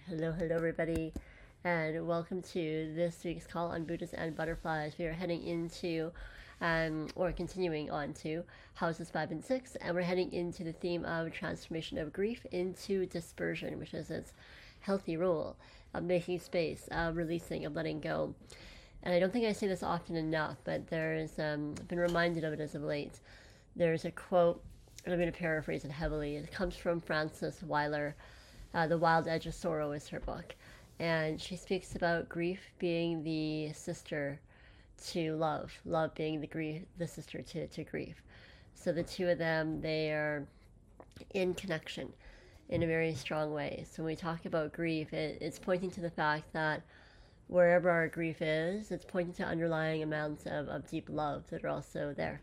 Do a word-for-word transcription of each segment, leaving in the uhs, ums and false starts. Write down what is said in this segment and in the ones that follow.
Hello, hello, everybody, and welcome to this week's call on Buddhas and Butterflies. We are heading into, um, or continuing on to houses five and six, and we're heading into the theme of transformation of grief into dispersion, which is its healthy role of making space, of releasing, of letting go. And I don't think I say this often enough, but there's um, I've been reminded of it as of late. There's a quote, and I'm going to paraphrase it heavily. It comes from Frances Weiler. Uh, the Wild Edge of Sorrow is her book. And she speaks about grief being the sister to love, love being the grief, the sister to, to grief. So the two of them, they are in connection in a very strong way. So when we talk about grief, it, it's pointing to the fact that wherever our grief is, it's pointing to underlying amounts of, of deep love that are also there.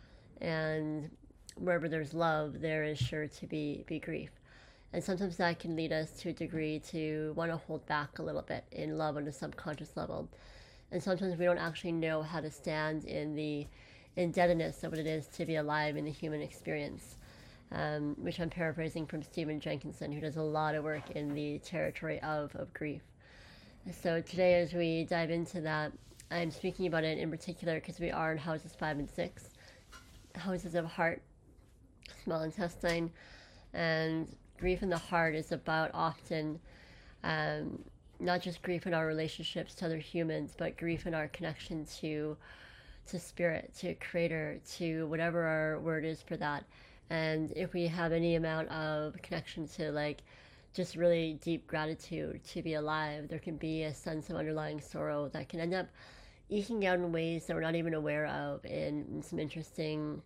And wherever there's love, there is sure to be, be grief. And sometimes that can lead us to a degree to want to hold back a little bit in love on a subconscious level. And sometimes we don't actually know how to stand in the indebtedness of what it is to be alive in the human experience, um, which I'm paraphrasing from Stephen Jenkinson, who does a lot of work in the territory of, of grief. So today, as we dive into that, I'm speaking about it in particular because we are in houses five and six, houses of heart, small intestine, and grief in the heart is about often um, not just grief in our relationships to other humans, but grief in our connection to to spirit, to creator, to whatever our word is for that. And if we have any amount of connection to like just really deep gratitude to be alive, there can be a sense of underlying sorrow that can end up eking out in ways that we're not even aware of, in, in some interesting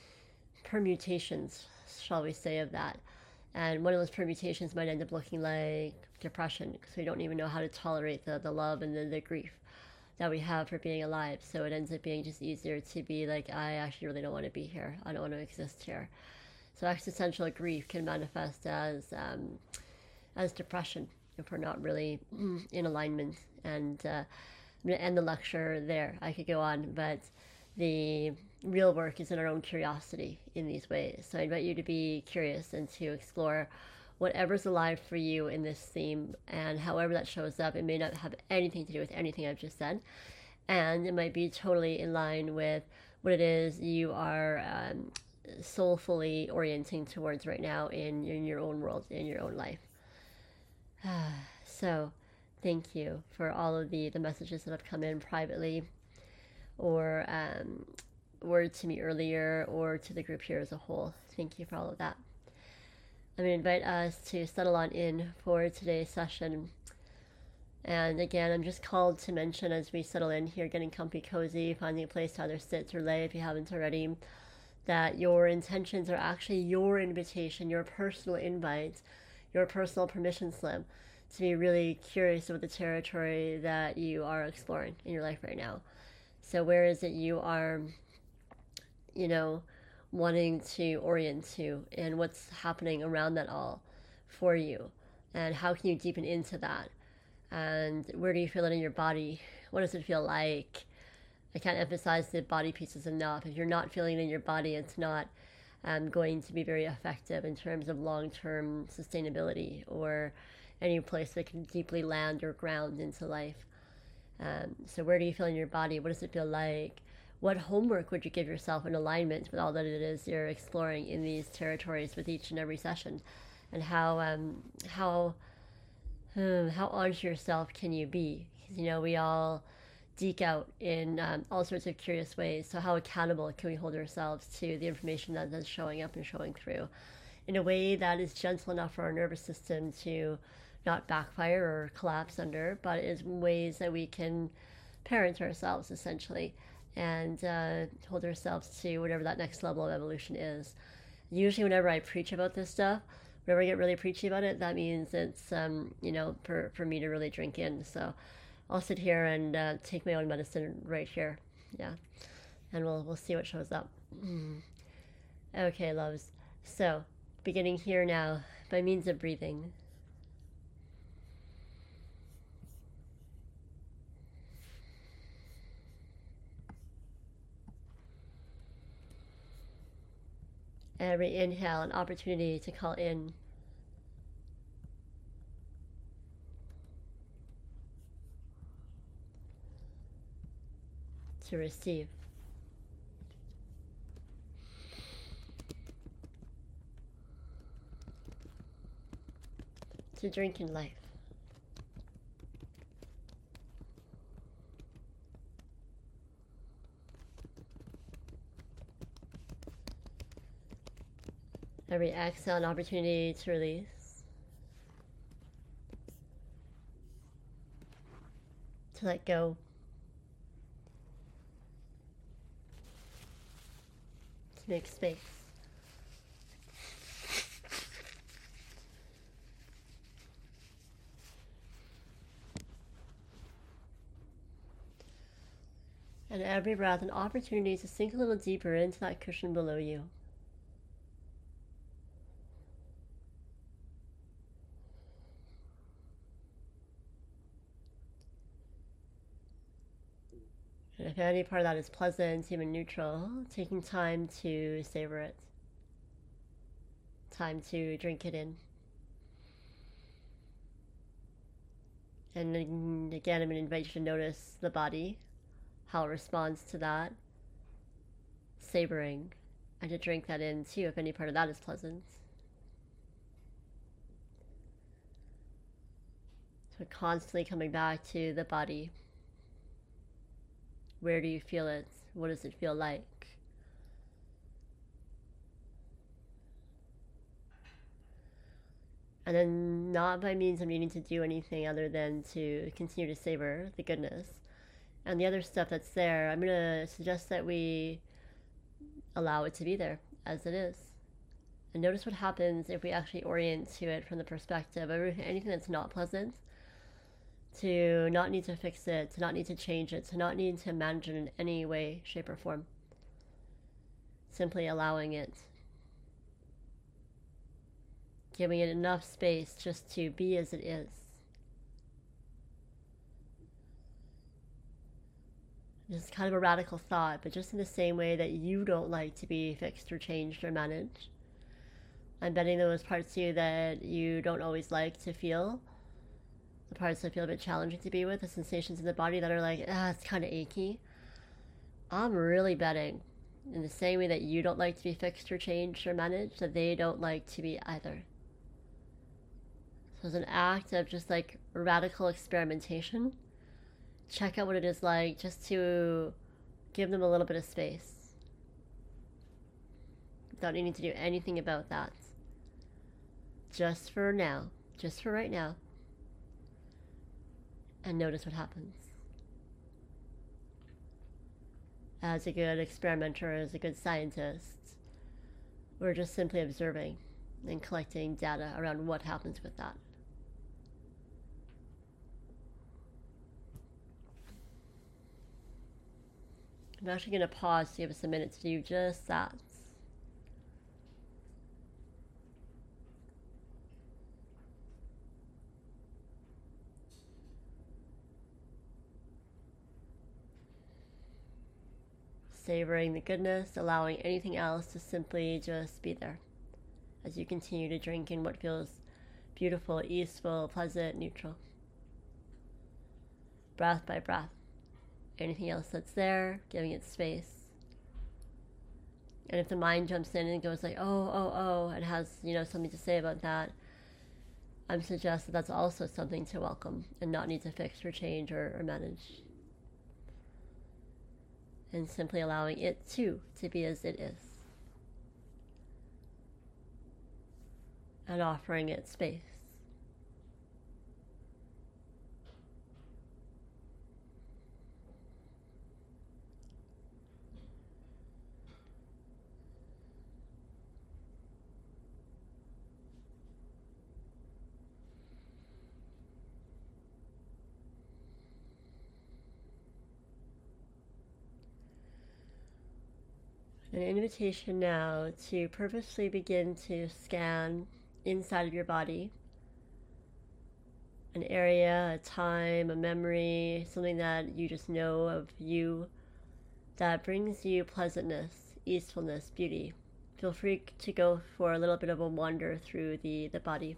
permutations, shall we say, of that. And one of those permutations might end up looking like depression, because we don't even know how to tolerate the, the love and the, the grief that we have for being alive. So it ends up being just easier to be like, I actually really don't want to be here. I don't want to exist here. So existential grief can manifest as um, as depression if we're not really in alignment. And uh, I'm going to end the lecture there. I could go on, but the real work is in our own curiosity in these ways. So I invite you to be curious and to explore whatever's alive for you in this theme, and however that shows up. It may not have anything to do with anything I've just said, and it might be totally in line with what it is you are um, soulfully orienting towards right now in, in your own world, in your own life. So thank you for all of the, the messages that have come in privately, or um, word to me earlier, or to the group here as a whole. Thank you for all of that. I'm going to invite us to settle on in for today's session. And again, I'm just called to mention as we settle in here, getting comfy, cozy, finding a place to either sit or lay if you haven't already, that your intentions are actually your invitation, your personal invite, your personal permission slip to be really curious about the territory that you are exploring in your life right now. So where is it you are, you know, wanting to orient to, and what's happening around that all for you, and how can you deepen into that, and where do you feel it in your body? What does it feel like? I can't emphasize the body pieces enough. If you're not feeling it in your body, it's not um, going to be very effective in terms of long-term sustainability or any place that can deeply land or ground into life. Um, so where do you feel in your body? What does it feel like? What homework would you give yourself in alignment with all that it is you're exploring in these territories with each and every session? And how um, how hmm, how onto yourself can you be? Because, you know, we all deke out in um, all sorts of curious ways. So how accountable can we hold ourselves to the information that is showing up and showing through in a way that is gentle enough for our nervous system to not backfire or collapse under, but is ways that we can parent ourselves essentially, and uh, hold ourselves to whatever that next level of evolution is. Usually whenever I preach about this stuff, whenever I get really preachy about it, that means it's, um, you know, for, for me to really drink in. So I'll sit here and uh, take my own medicine right here. Yeah. And we'll, we'll see what shows up. Mm. Okay, loves. So beginning here now by means of breathing. Every inhale, an opportunity to call in. to receive. To drink in life. Every exhale, an opportunity to release. To let go. To make space. And every breath, an opportunity to sink a little deeper into that cushion below you. And if any part of that is pleasant, even neutral, taking time to savor it. Time to drink it in. And again, I'm going to invite you to notice the body, how it responds to that, savoring, and to drink that in too if any part of that is pleasant. So constantly coming back to the body. Where do you feel it? What does it feel like? And then not by means of needing to do anything other than to continue to savor the goodness. And the other stuff that's there, I'm going to suggest that we allow it to be there as it is. And notice what happens if we actually orient to it from the perspective of anything that's not pleasant, to not need to fix it, to not need to change it, to not need to manage it in any way, shape, or form. Simply allowing it. Giving it enough space just to be as it is. This is kind of a radical thought, but just in the same way that you don't like to be fixed or changed or managed. I'm betting those parts of you that you don't always like to feel, the parts that feel a bit challenging to be with, the sensations in the body that are like, ah, it's kind of achy. I'm really betting, in the same way that you don't like to be fixed or changed or managed, that they don't like to be either. So it's an act of just like radical experimentation. Check out what it is like just to give them a little bit of space without needing to do anything about that. Just for now, just for right now. And notice what happens. As a good experimenter, as a good scientist, we're just simply observing and collecting data around what happens with that. I'm actually going to pause to give us a minute to do just that. Savoring the goodness, allowing anything else to simply just be there as you continue to drink in what feels beautiful, easeful, pleasant, neutral. Breath by breath. Anything else that's there, giving it space. And if the mind jumps in and goes like, oh, oh, oh, and has, you know, something to say about that, I'm suggesting that that's also something to welcome and not need to fix or change or, or manage. And simply allowing it too to be as it is. And offering it space. An invitation now to purposely begin to scan inside of your body. An area, a time, a memory, something that you just know of you that brings you pleasantness, easefulness, beauty. Feel free to go for a little bit of a wander through the, the body.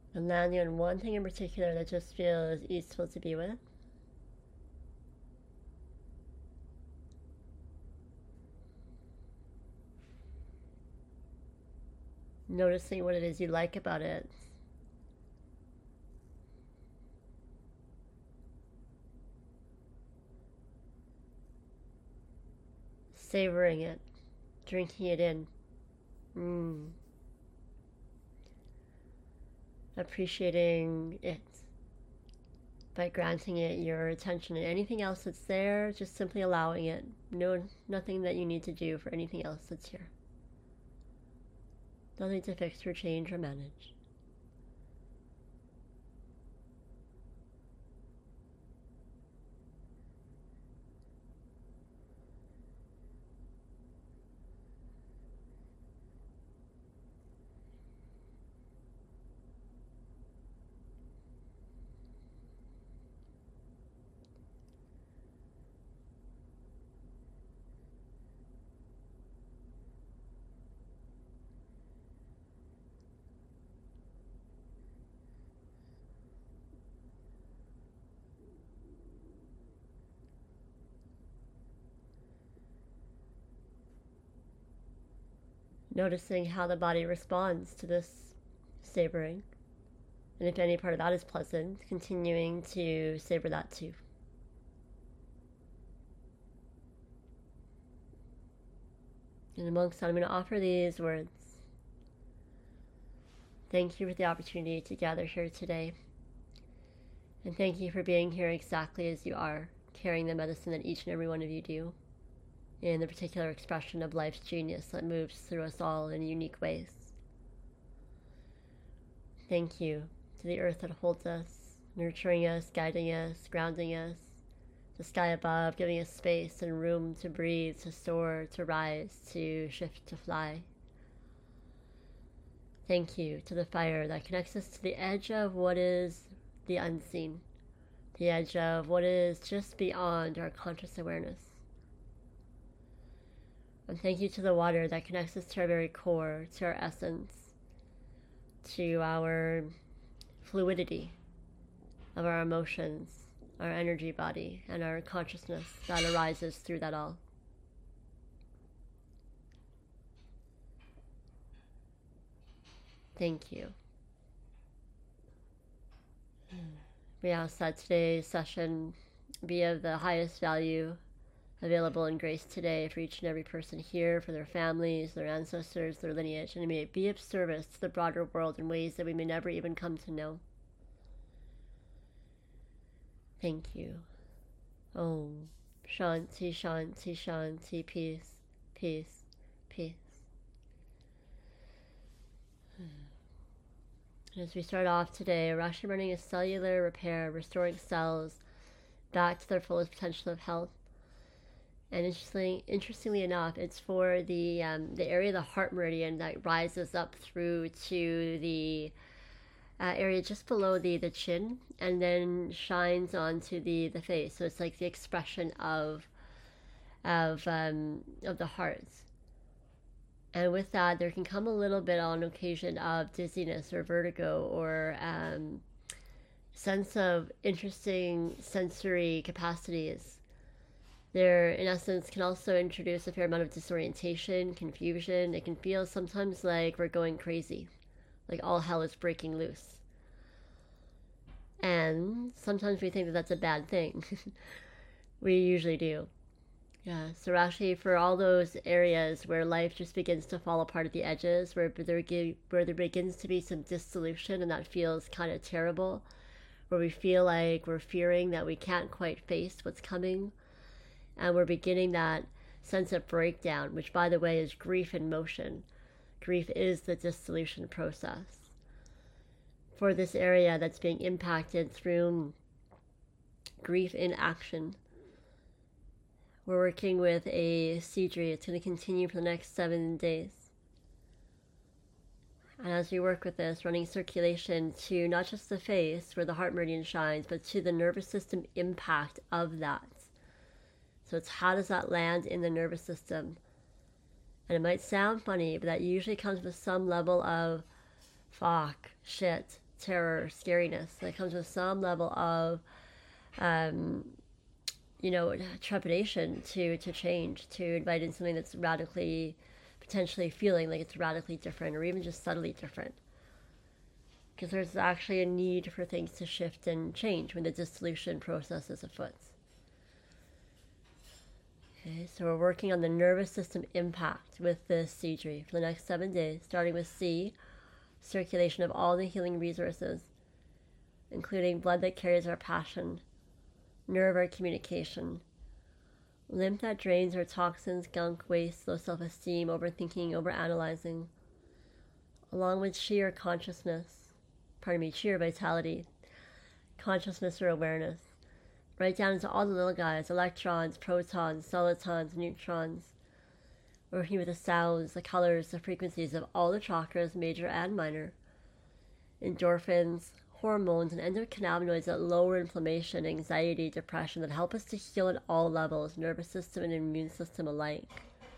And landing on one thing in particular that just feels easeful to be with. Noticing what it is you like about it. Savoring it, drinking it in. Mm. Appreciating it by granting it your attention, and anything else that's there, just simply allowing it. No, nothing that you need to do for anything else that's here. Nothing to fix or change or manage. Noticing how the body responds to this savoring. And if any part of that is pleasant, continuing to savor that too. And amongst that, I'm going to offer these words. Thank you for the opportunity to gather here today. And thank you for being here exactly as you are, carrying the medicine that each and every one of you do, in the particular expression of life's genius that moves through us all in unique ways. Thank you to the earth that holds us, nurturing us, guiding us, grounding us, the sky above, giving us space and room to breathe, to soar, to rise, to shift, to fly. Thank you to the fire that connects us to the edge of what is the unseen, the edge of what is just beyond our conscious awareness. And thank you to the water that connects us to our very core, to our essence, to our fluidity of our emotions, our energy body, and our consciousness that arises through that all. Thank you. We ask that today's session be of the highest value available in grace today for each and every person here, for their families, their ancestors, their lineage, and may it be of service to the broader world in ways that we may never even come to know. Thank you. Om. Shanti, Shanti, Shanti, peace, peace, peace. As we start off today, we're actually running a cellular repair, restoring cells back to their fullest potential of health. And interestingly, interestingly enough, it's for the um, the area of the heart meridian that rises up through to the uh, area just below the, the chin and then shines onto the, the face. So it's like the expression of of um, of the heart. And with that, there can come a little bit on occasion of dizziness or vertigo or um, sense of interesting sensory capacities. There, in essence, can also introduce a fair amount of disorientation, confusion. It can feel sometimes like we're going crazy, like all hell is breaking loose. And sometimes we think that that's a bad thing. We usually do. Yeah, so actually for all those areas where life just begins to fall apart at the edges, where there, where there begins to be some dissolution and that feels kind of terrible, where we feel like we're fearing that we can't quite face what's coming, and we're beginning that sense of breakdown, which, by the way, is grief in motion. Grief is the dissolution process. For this area that's being impacted through grief in action, we're working with a Seedry. It's going to continue for the next seven days. And as we work with this, running circulation to not just the face where the heart meridian shines, but to the nervous system impact of that. So it's how does that land in the nervous system? And it might sound funny, but that usually comes with some level of fuck, shit, terror, scariness. That comes with some level of, um, you know, trepidation to, to change, to invite in something that's radically, potentially feeling like it's radically different or even just subtly different. Because there's actually a need for things to shift and change when the dissolution process is afoot. Okay, so we're working on the nervous system impact with this Seedry for the next seven days, starting with C, circulation of all the healing resources, including blood that carries our passion, nerve our communication, lymph that drains our toxins, gunk, waste, low self-esteem, overthinking, overanalyzing, along with Chi or consciousness, pardon me, Chi or vitality, consciousness or awareness, right down into all the little guys, electrons, protons, solitons, neutrons, working with the sounds, the colors, the frequencies of all the chakras, major and minor, endorphins, hormones, and endocannabinoids that lower inflammation, anxiety, depression, that help us to heal at all levels, nervous system and immune system alike.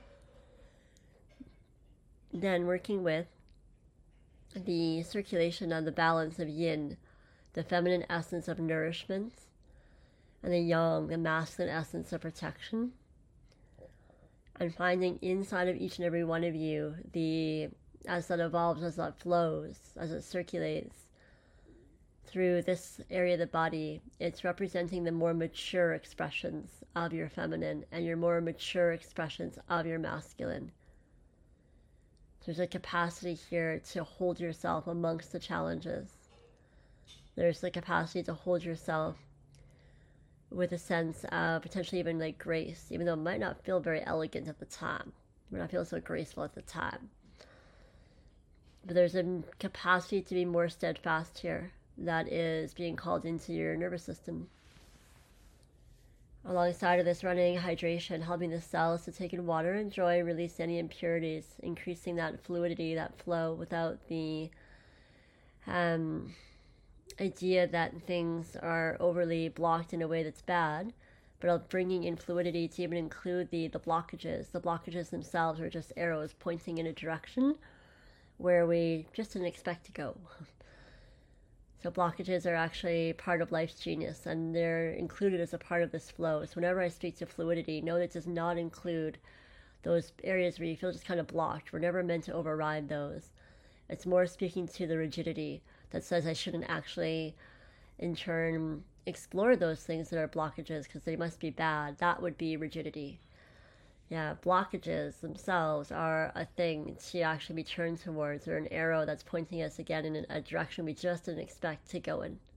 Then working with the circulation of the balance of yin, the feminine essence of nourishment, and the yang, the masculine essence of protection, and finding inside of each and every one of you, the as that evolves, as that flows, as it circulates through this area of the body, it's representing the more mature expressions of your feminine and your more mature expressions of your masculine. There's a capacity here to hold yourself amongst the challenges. There's the capacity to hold yourself with a sense of potentially even like grace, even though it might not feel very elegant at the time. It might not feel so graceful at the time. But there's a capacity to be more steadfast here that is being called into your nervous system. Alongside of this, running hydration, helping the cells to take in water and joy, release any impurities, increasing that fluidity, that flow, without the um, idea that things are overly blocked in a way that's bad, but bringing in fluidity to even include the, the blockages. The blockages themselves are just arrows pointing in a direction where we just didn't expect to go. So blockages are actually part of life's genius, and they're included as a part of this flow. So whenever I speak to fluidity, know that it does not include those areas where you feel just kind of blocked. We're never meant to override those. It's more speaking to the rigidity that says I shouldn't actually, in turn, explore those things that are blockages because they must be bad. That would be rigidity. Yeah, blockages themselves are a thing to actually be turned towards, or an arrow that's pointing us again in a direction we just didn't expect to go in.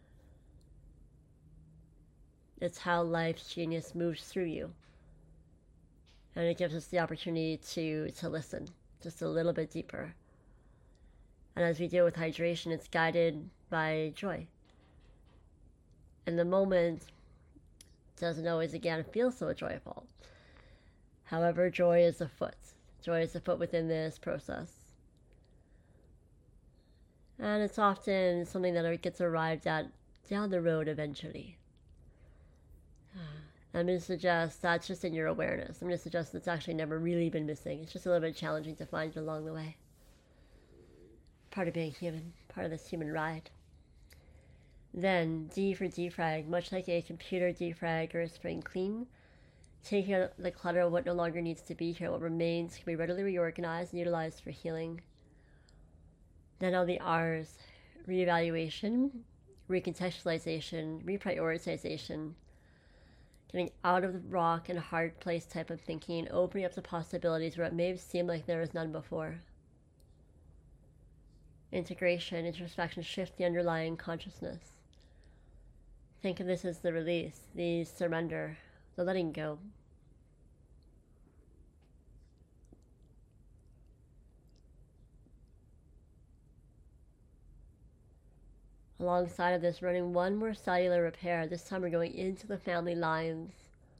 It's how life's genius moves through you. And it gives us the opportunity to, to listen just a little bit deeper. And as we deal with hydration, it's guided by joy. And the moment doesn't always, again, feel so joyful. However, joy is afoot. Joy is afoot within this process. And it's often something that gets arrived at down the road eventually. I'm going to suggest that's just in your awareness. I'm going to suggest it's actually never really been missing. It's just a little bit challenging to find it along the way. Part of being human, part of this human ride. Then, D for defrag, much like a computer defrag or a spring clean. Taking out the clutter of what no longer needs to be here, what remains can be readily reorganized and utilized for healing. Then all the R's, reevaluation, recontextualization, reprioritization, getting out of the rock and hard place type of thinking, opening up to possibilities where it may have seemed like there was none before. Integration, introspection, shift the underlying consciousness. Think of this as the release, the surrender, the letting go. Alongside of this, running one more cellular repair. This time we're going into the family lines.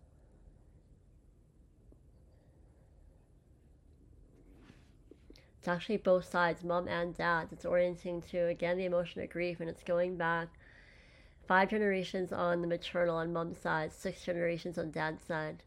It's actually both sides, mom and dad. It's orienting to, again, the emotion of grief, and it's going back five generations on the maternal on mom's side, six generations on dad's side.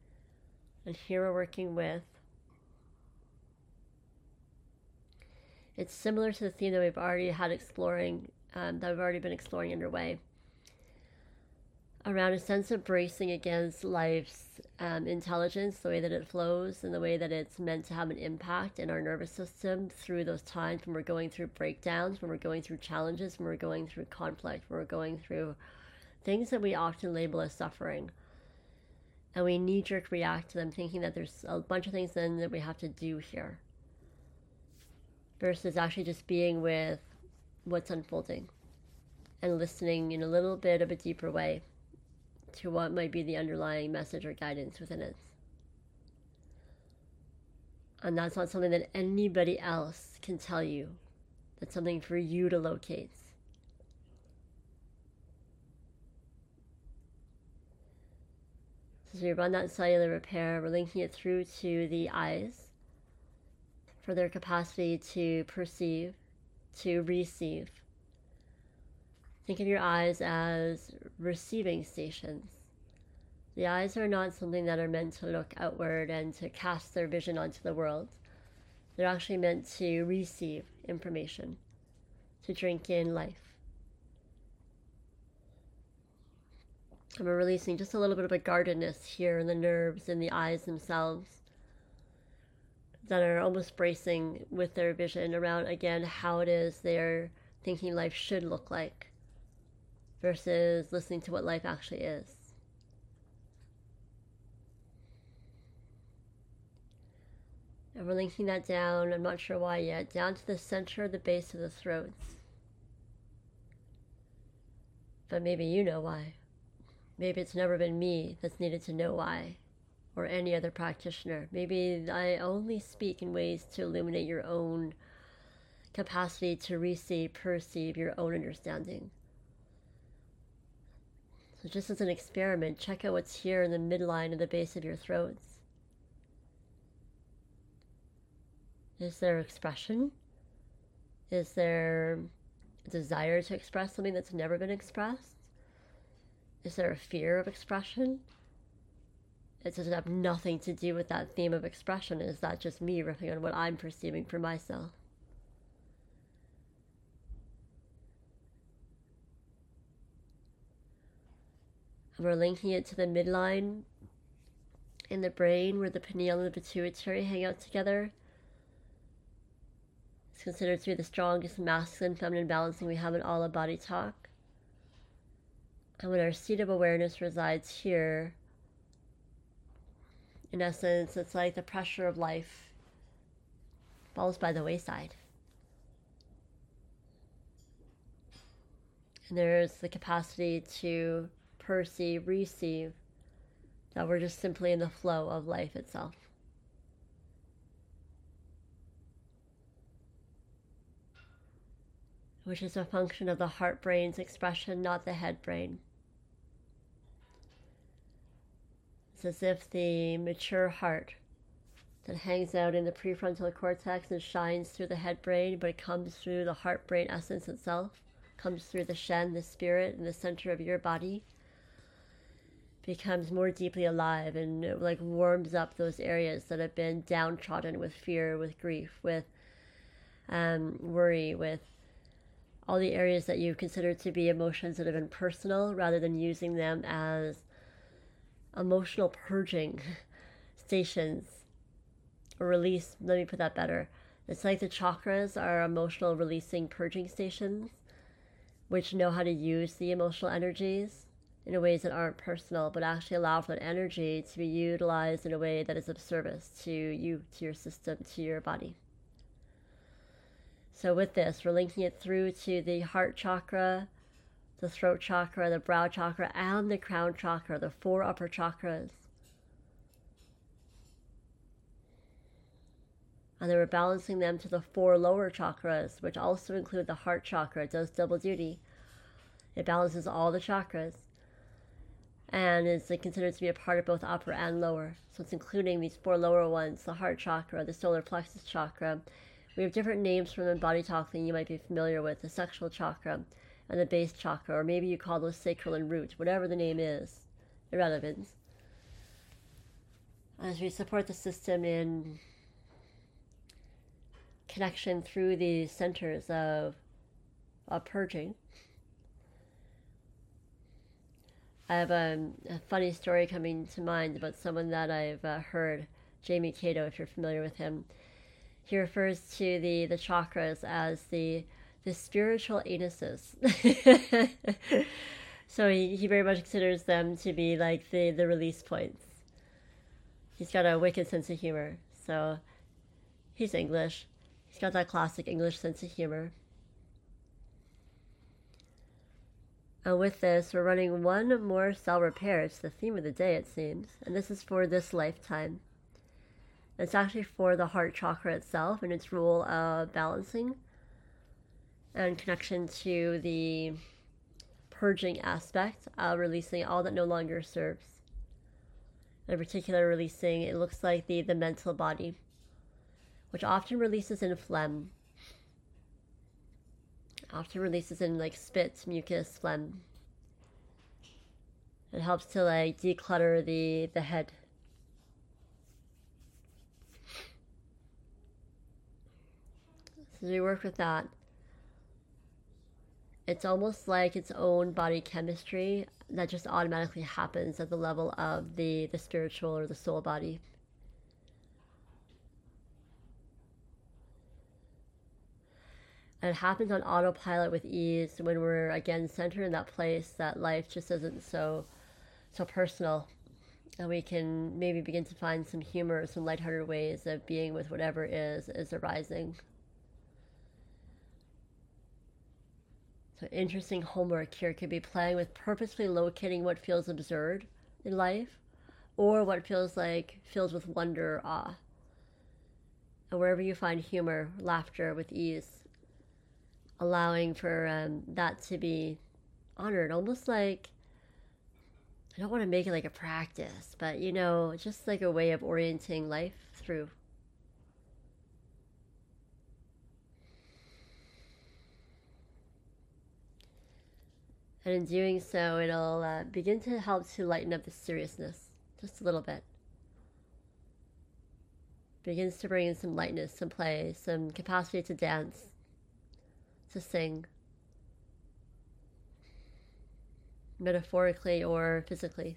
And here we're working with It's similar to the theme that we've already had exploring, um, that we've already been exploring underway, around a sense of bracing against life's um, intelligence, the way that it flows, and the way that it's meant to have an impact in our nervous system through those times when we're going through breakdowns, when we're going through challenges, when we're going through conflict, when we're going through things that we often label as suffering. And we knee-jerk react to them thinking that there's a bunch of things then that we have to do here, versus actually just being with what's unfolding and listening in a little bit of a deeper way to what might be the underlying message or guidance within it. And that's not something that anybody else can tell you. That's something for you to locate. So we run that cellular repair, we're linking it through to the eyes for their capacity to perceive, to receive. Think of your eyes as receiving stations. The eyes are not something that are meant to look outward and to cast their vision onto the world. They're actually meant to receive information, to drink in life. And we're releasing just a little bit of a guardedness here in the nerves and the eyes themselves that are almost bracing with their vision around, again, how it is they're thinking life should look like, versus listening to what life actually is. And we're linking that down, I'm not sure why yet, down to the center of the base of the throat. But maybe you know why. Maybe it's never been me that's needed to know why, or any other practitioner. Maybe I only speak in ways to illuminate your own capacity to receive, perceive your own understanding. So just as an experiment, check out what's here in the midline of the base of your throats. Is there expression? Is there a desire to express something that's never been expressed? Is there a fear of expression? It does have nothing to do with that theme of expression. Is that just me riffing on what I'm perceiving for myself? And we're linking it to the midline in the brain where the pineal and the pituitary hang out together. It's considered to be the strongest masculine feminine balancing we have in all of body talk. And when our seat of awareness resides here, in essence, it's like the pressure of life falls by the wayside. And there's the capacity to perceive, receive, that we're just simply in the flow of life itself. Which is a function of the heart brain's expression, not the head brain. It's as if the mature heart that hangs out in the prefrontal cortex and shines through the head brain, but it comes through the heart brain essence itself, comes through the Shen, the spirit, in the center of your body, becomes more deeply alive and it, like warms up those areas that have been downtrodden with fear, with grief, with um, worry, with all the areas that you consider to be emotions that have been personal, rather than using them as emotional purging stations or release. Let me put that better. It's like the chakras are emotional releasing purging stations, which know how to use the emotional energies in ways that aren't personal, but actually allow for that energy to be utilized in a way that is of service to you, to your system, to your body. So with this, we're linking it through to the heart chakra, the throat chakra, the brow chakra, and the crown chakra, the four upper chakras. And then we're balancing them to the four lower chakras, which also include the heart chakra. It does double duty. It balances all the chakras and is considered to be a part of both upper and lower. So it's including these four lower ones, the heart chakra, the solar plexus chakra. We have different names from the body talk that you might be familiar with, the sexual chakra and the base chakra, or maybe you call those sacral and root, whatever the name is, irrelevant. As we support the system in connection through these centers of, of purging. I have a, a funny story coming to mind about someone that I've uh, heard, Jamie Cato, if you're familiar with him. He refers to the, the chakras as the the spiritual anuses. So he, he very much considers them to be like the, the release points. He's got a wicked sense of humor. So he's English. He's got that classic English sense of humor. And with this, we're running one more cell repair. It's the theme of the day, it seems. And this is for this lifetime. It's actually for the heart chakra itself and its role of balancing and connection to the purging aspect of releasing all that no longer serves. In particular, releasing, it looks like the, the mental body, which often releases in phlegm. Often releases in like spit, mucus, phlegm. It helps to like declutter the, the head. So we work with that. It's almost like its own body chemistry that just automatically happens at the level of the, the spiritual or the soul body. And it happens on autopilot with ease when we're, again, centered in that place that life just isn't so, so personal. And we can maybe begin to find some humor, some lighthearted ways of being with whatever is, is arising. So interesting homework here could be playing with purposefully locating what feels absurd in life or what feels like filled with wonder or awe. And wherever you find humor, laughter with ease, allowing for um, that to be honored, almost like, I don't want to make it like a practice, but you know, just like a way of orienting life through. And in doing so, it'll uh, begin to help to lighten up the seriousness just a little bit. Begins to bring in some lightness, some play, some capacity to dance, to sing, metaphorically or physically.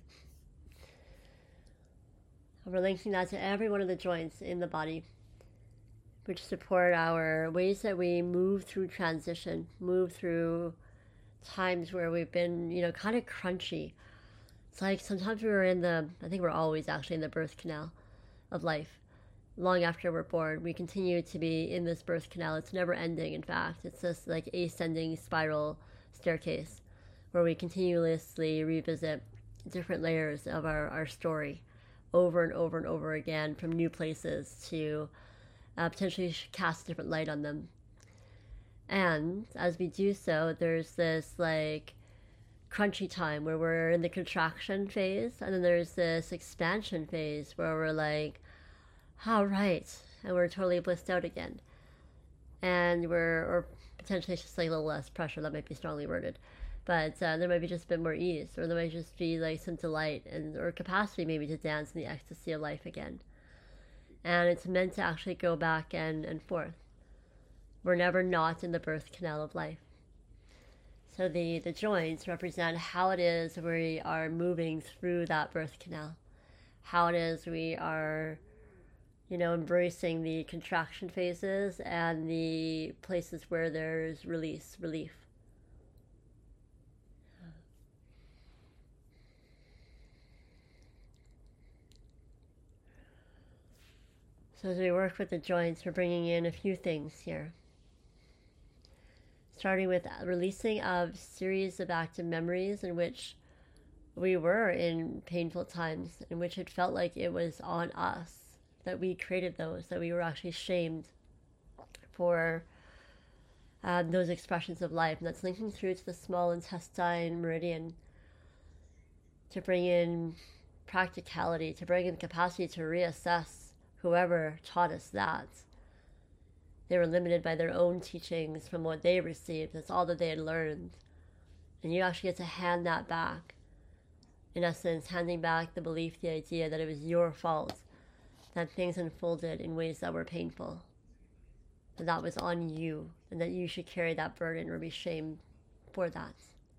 And we're linking that to every one of the joints in the body, which support our ways that we move through transition, move through times where we've been, you know, kind of crunchy. It's like sometimes we were in the, I think we're always actually in the birth canal of life. Long after we're born, we continue to be in this birth canal. It's never ending, in fact. It's this like ascending spiral staircase where we continuously revisit different layers of our, our story over and over and over again, from new places to uh, potentially cast different light on them. And as we do so, there's this like crunchy time where we're in the contraction phase, and then there's this expansion phase where we're like, all right, and we're totally blissed out again. And we're, or potentially it's just like a little less pressure, that might be strongly worded, but uh, there might be just a bit more ease, or there might just be like some delight and or capacity maybe to dance in the ecstasy of life again. And it's meant to actually go back and, and forth. We're never not in the birth canal of life. So the, the joints represent how it is we are moving through that birth canal. How it is we are, you know, embracing the contraction phases and the places where there's release, relief. So as we work with the joints, we're bringing in a few things here. Starting with releasing of series of active memories in which we were in painful times, in which it felt like it was on us, that we created those, that we were actually shamed for um, those expressions of life. And that's linking through to the small intestine meridian to bring in practicality, to bring in capacity to reassess whoever taught us that. They were limited by their own teachings from what they received. That's all that they had learned. And you actually get to hand that back. In essence, handing back the belief, the idea that it was your fault that things unfolded in ways that were painful. that that was on you, and that you should carry that burden or be shamed for that.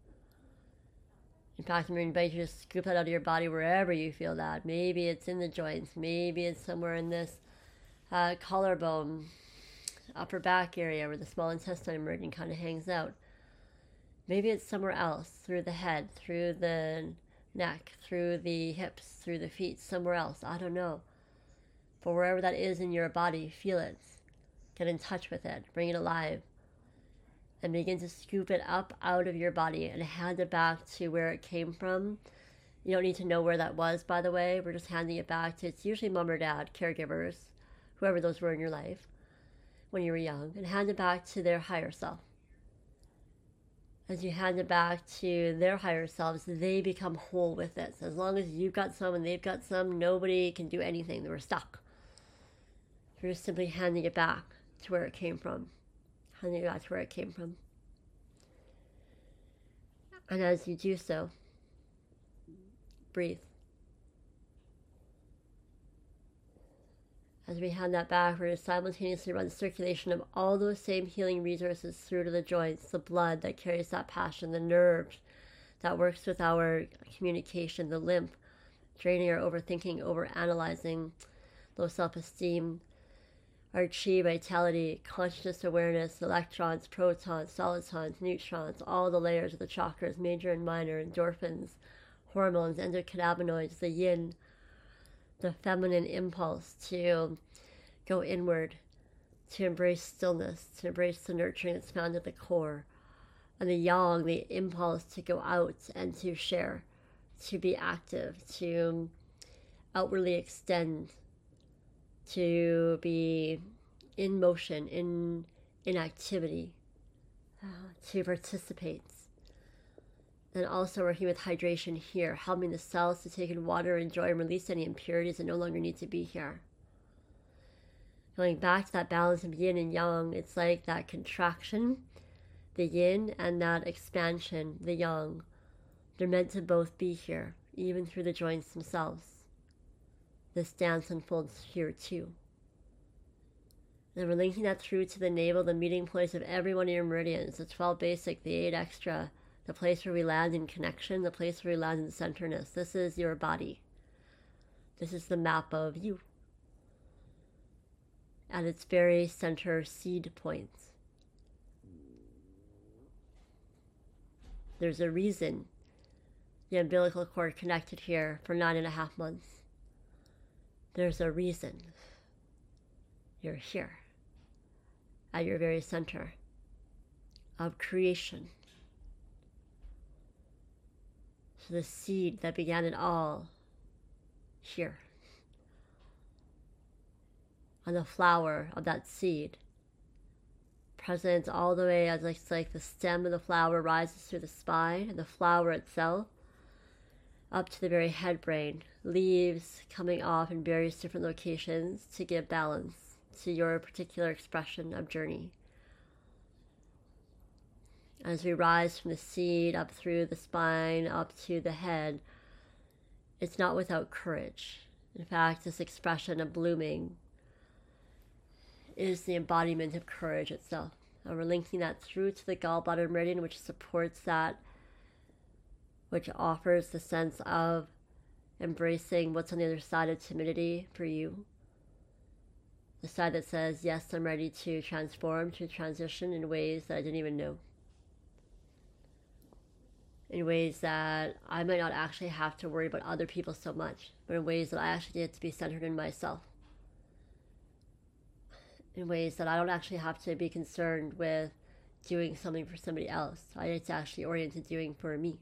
In fact, I'm going to invite you to scoop that out of your body wherever you feel that. Maybe it's in the joints. Maybe it's somewhere in this uh, collarbone, upper back area where the small intestine meridian kind of hangs out. Maybe it's somewhere else, through the head, through the neck, through the hips, through the feet, somewhere else. I don't know. But wherever that is in your body, feel it. Get in touch with it. Bring it alive. And begin to scoop it up out of your body and hand it back to where it came from. You don't need to know where that was, by the way. We're just handing it back to, it's usually mom or dad, caregivers, whoever those were in your life when you were young, and hand it back to their higher self. As you hand it back to their higher selves, they become whole with it. So as long as you've got some and they've got some, nobody can do anything. They were stuck. You're just simply handing it back to where it came from. Handing it back to where it came from. And as you do so, breathe. As we hand that back, we're going to simultaneously run circulation of all those same healing resources through to the joints, the blood that carries that passion, the nerves that works with our communication, the lymph, draining our overthinking, overanalyzing, low self-esteem, our chi, vitality, consciousness, awareness, electrons, protons, solitons, neutrons, all the layers of the chakras, major and minor, endorphins, hormones, endocannabinoids, the yin, the feminine impulse to go inward, to embrace stillness, to embrace the nurturing that's found at the core, and the yang, the impulse to go out and to share, to be active, to outwardly extend, to be in motion, in, in activity, uh, to participate. And also working with hydration here, helping the cells to take in water, enjoy, and release any impurities that no longer need to be here. Going back to that balance of yin and yang, it's like that contraction, the yin, and that expansion, the yang. They're meant to both be here, even through the joints themselves. This dance unfolds here too. And we're linking that through to the navel, the meeting place of every one of your meridians, the twelve basic, the eight extra, the place where we land in connection, the place where we land in centerness. This is your body. This is the map of you. At its very center seed point. There's a reason the umbilical cord connected here for nine and a half months. There's a reason you're here at your very center of creation. So the seed that began it all here. And the flower of that seed, present all the way as it's like the stem of the flower rises through the spine, and the flower itself up to the very head brain, leaves coming off in various different locations to give balance to your particular expression of journey. As we rise from the seed up through the spine, up to the head, it's not without courage. In fact, this expression of blooming is the embodiment of courage itself. And we're linking that through to the gallbladder meridian, which supports that, which offers the sense of embracing what's on the other side of timidity for you. The side that says, yes, I'm ready to transform, to transition in ways that I didn't even know. In ways that I might not actually have to worry about other people so much, but in ways that I actually get to be centered in myself. In ways that I don't actually have to be concerned with doing something for somebody else. I get to actually orient to doing for me.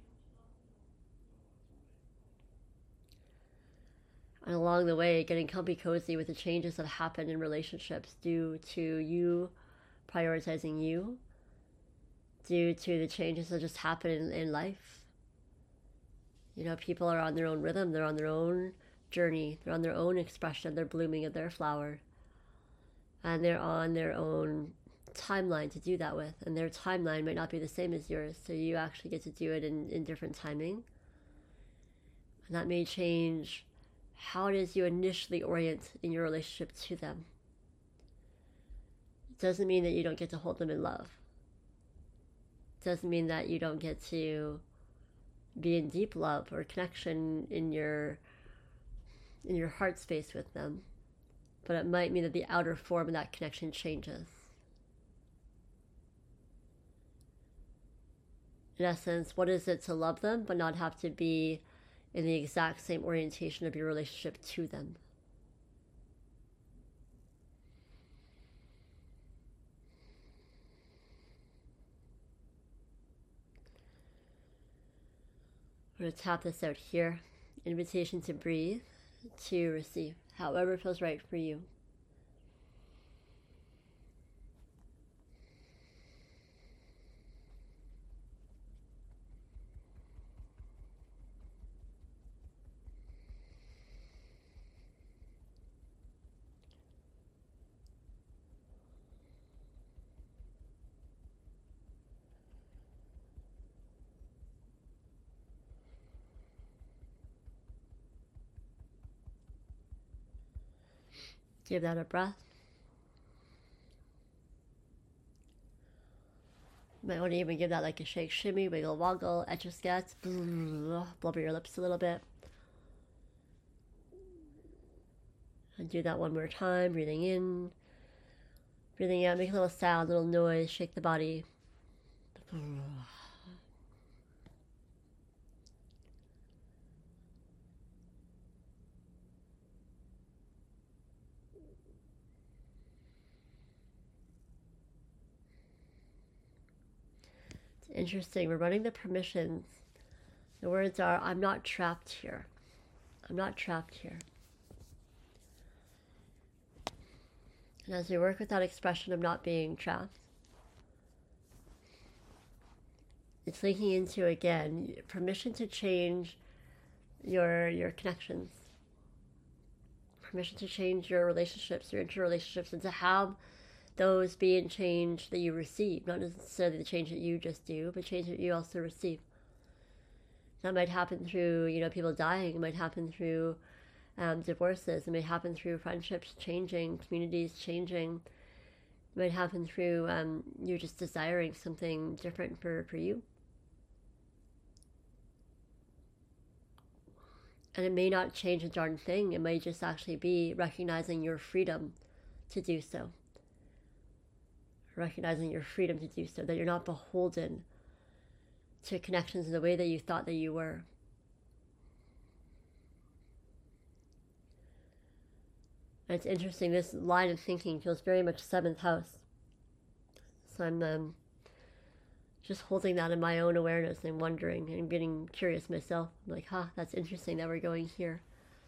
And along the way, getting comfy cozy with the changes that happen in relationships due to you prioritizing you, due to the changes that just happen in, in life. You know, people are on their own rhythm, they're on their own journey, they're on their own expression, they're blooming of their flower. And they're on their own timeline to do that with. And their timeline might not be the same as yours, so you actually get to do it in, in different timing. And that may change how it is you initially orient in your relationship to them. doesn't mean that you don't get to hold them in love. Doesn't mean that you don't get to be in deep love or connection in your in your heart space with them. But it might mean that the outer form of that connection changes. In essence, what is it to love them but not have to be in the exact same orientation of your relationship to them? I'm going to tap this out here. Invitation to breathe, to receive, however feels right for you. Give that a breath. You might want to even give that like a shake, shimmy, wiggle, woggle, etch a sketch, blubber your lips a little bit. And do that one more time, breathing in, breathing out, make a little sound, a little noise, shake the body. Interesting. We're running the permissions. The words are, I'm not trapped here. I'm not trapped here. And as we work with that expression of not being trapped, it's linking into, again, permission to change your your connections. Permission to change your relationships, your interrelationships, and to have those being change that you receive, not necessarily the change that you just do, but change that you also receive. That might happen through, you know, people dying. It might happen through um, divorces. It might happen through friendships changing, communities changing. It might happen through um, you just desiring something different for, for you. And it may not change a darn thing. It might just actually be recognizing your freedom to do so. Recognizing your freedom to do so, that you're not beholden to connections in the way that you thought that you were. And it's interesting, this line of thinking feels very much seventh house. So I'm um, just holding that in my own awareness and wondering and getting curious myself. I'm like, huh, that's interesting that we're going here.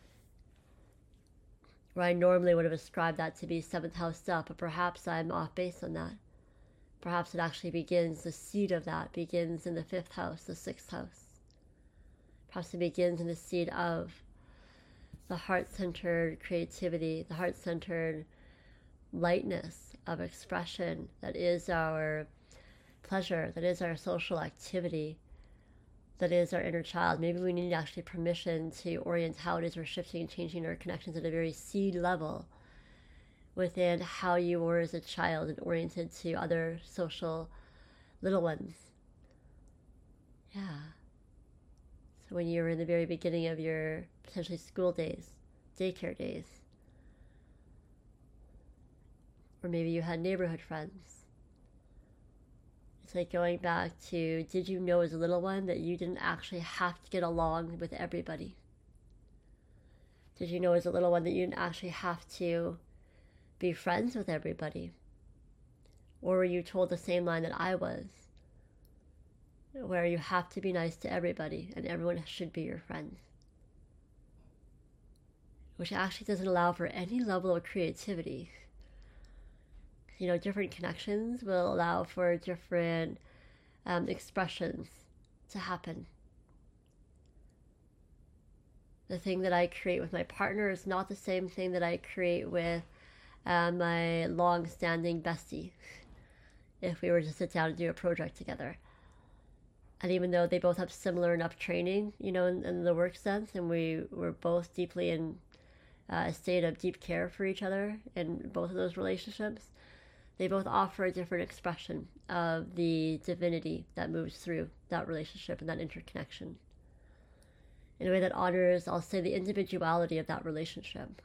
Where I normally would have ascribed that to be seventh house up, but perhaps I'm off base on that. Perhaps it actually begins, the seed of that begins in the fifth house, the sixth house. Perhaps it begins in the seed of the heart-centered creativity, the heart-centered lightness of expression that is our pleasure, that is our social activity, that is our inner child. Maybe we need actually permission to orient how it is we're shifting and changing our connections at a very seed level within how you were as a child and oriented to other social little ones. Yeah. So when you were in the very beginning of your potentially school days, daycare days, or maybe you had neighborhood friends. It's like going back to, did you know as a little one that you didn't actually have to get along with everybody? Did you know as a little one that you didn't actually have to be friends with everybody? Or were you told the same line that I was, where you have to be nice to everybody and everyone should be your friend? Which actually doesn't allow for any level of creativity. You know, different connections will allow for different um, expressions to happen. The thing that I create with my partner is not the same thing that I create with um, my long-standing bestie, if we were to sit down and do a project together. And even though they both have similar enough training, you know, in, in the work sense, and we were both deeply in uh, a state of deep care for each other in both of those relationships, They both offer a different expression of the divinity that moves through that relationship and that interconnection in a way that honors, I'll say, the individuality of that relationship.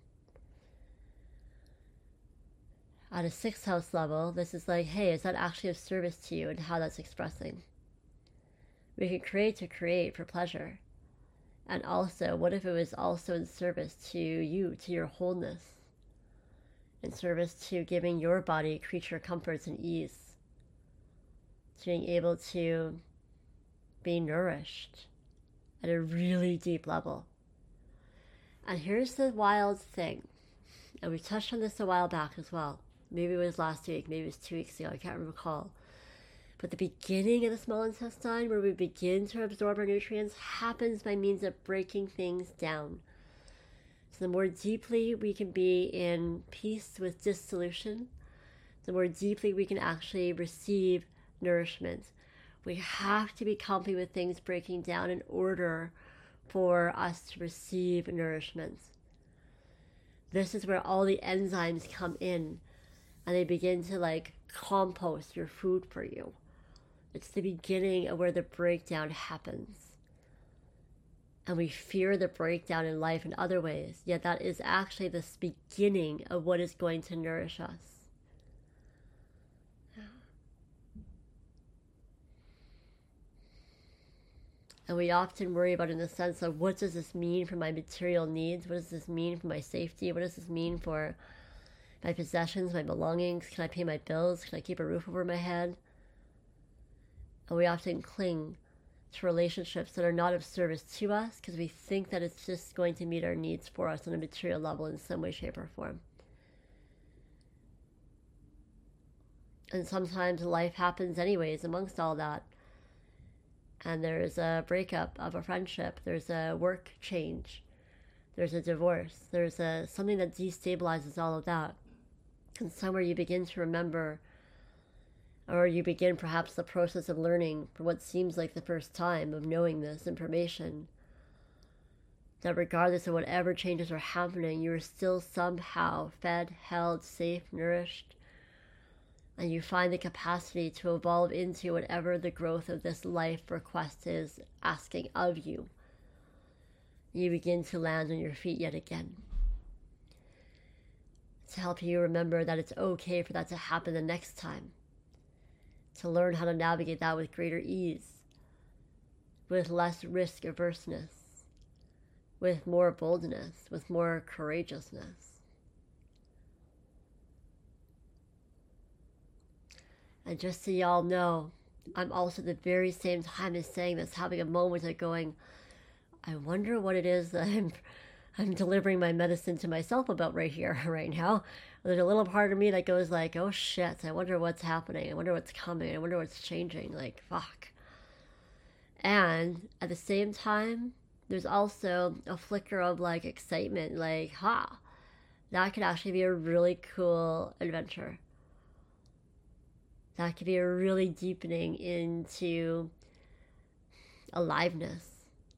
At a sixth house level, this is like, hey, is that actually of service to you and how that's expressing? We can create to create for pleasure. And also, what if it was also in service to you, to your wholeness? In service to giving your body creature comforts and ease. To being able to be nourished at a really deep level. And here's the wild thing. And we touched on this a while back as well. Maybe it was last week, maybe it was two weeks ago, I can't recall. But the beginning of the small intestine, where we begin to absorb our nutrients, happens by means of breaking things down. So the more deeply we can be in peace with dissolution, the more deeply we can actually receive nourishment. We have to be comfy with things breaking down in order for us to receive nourishment. This is where all the enzymes come in and they begin to like compost your food for you. It's the beginning of where the breakdown happens. And we fear the breakdown in life in other ways, yet that is actually the beginning of what is going to nourish us. And we often worry about it in the sense of, what does this mean for my material needs? What does this mean for my safety? What does this mean for my possessions, my belongings? Can I pay my bills? Can I keep a roof over my head? And we often cling to relationships that are not of service to us because we think that it's just going to meet our needs for us on a material level in some way, shape, or form. And sometimes life happens anyways amongst all that. And there's a breakup of a friendship. There's a work change. There's a divorce. There's a something that destabilizes all of that. And somewhere you begin to remember, or you begin perhaps the process of learning for what seems like the first time of knowing this information, that regardless of whatever changes are happening, you are still somehow fed, held, safe, nourished, and you find the capacity to evolve into whatever the growth of this life request is asking of you. You begin to land on your feet yet again. To help you remember that it's okay for that to happen the next time. To learn how to navigate that with greater ease, with less risk averseness, with more boldness, with more courageousness. And just so y'all know, I'm also at the very same time as saying this, having a moment of going, I wonder what it is that I'm, I'm delivering my medicine to myself about right here, right now. There's a little part of me that goes like, oh shit, I wonder what's happening. I wonder what's coming. I wonder what's changing. Like, fuck. And at the same time, there's also a flicker of like excitement, like, ha, that could actually be a really cool adventure. That could be a really deepening into aliveness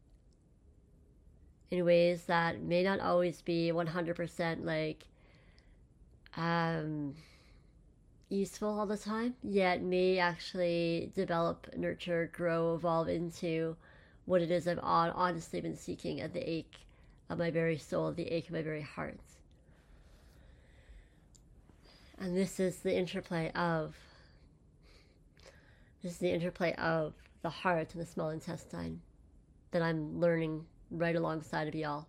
in ways that may not always be one hundred percent like um, useful all the time, yet may actually develop, nurture, grow, evolve into what it is I've honestly been seeking at the ache of my very soul, the ache of my very heart. And this is the interplay of This is the interplay of the heart and the small intestine that I'm learning right alongside of y'all.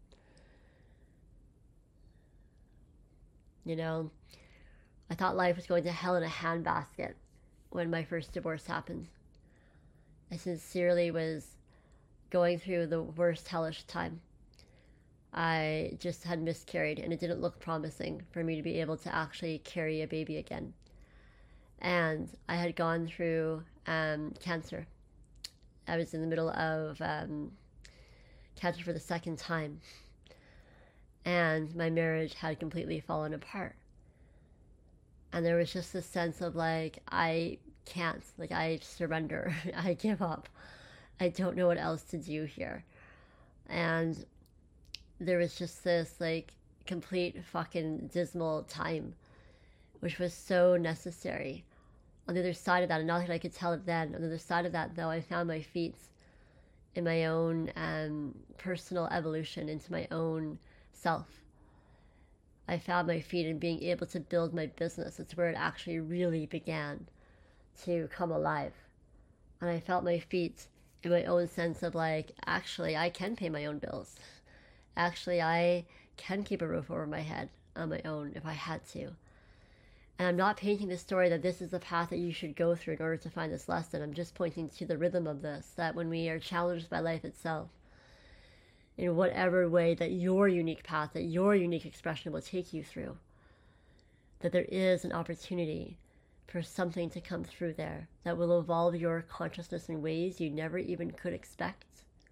You know, I thought life was going to hell in a handbasket when my first divorce happened. I sincerely was going through the worst hellish time. I just had miscarried and it didn't look promising for me to be able to actually carry a baby again. And I had gone through um, cancer. I was in the middle of um, cancer for the second time. And my marriage had completely fallen apart. And there was just this sense of like, I can't, like I surrender, I give up. I don't know what else to do here. And there was just this like complete fucking dismal time which was so necessary. On the other side of that, and not that I could tell it then, on the other side of that, though, I found my feet in my own um, personal evolution, into my own self. I found my feet in being able to build my business. It's where it actually really began to come alive. And I felt my feet in my own sense of like, actually, I can pay my own bills. Actually, I can keep a roof over my head on my own if I had to. And I'm not painting the story that this is the path that you should go through in order to find this lesson. I'm just pointing to the rhythm of this, that when we are challenged by life itself, in whatever way that your unique path, that your unique expression will take you through, that there is an opportunity for something to come through there that will evolve your consciousness in ways you never even could expect.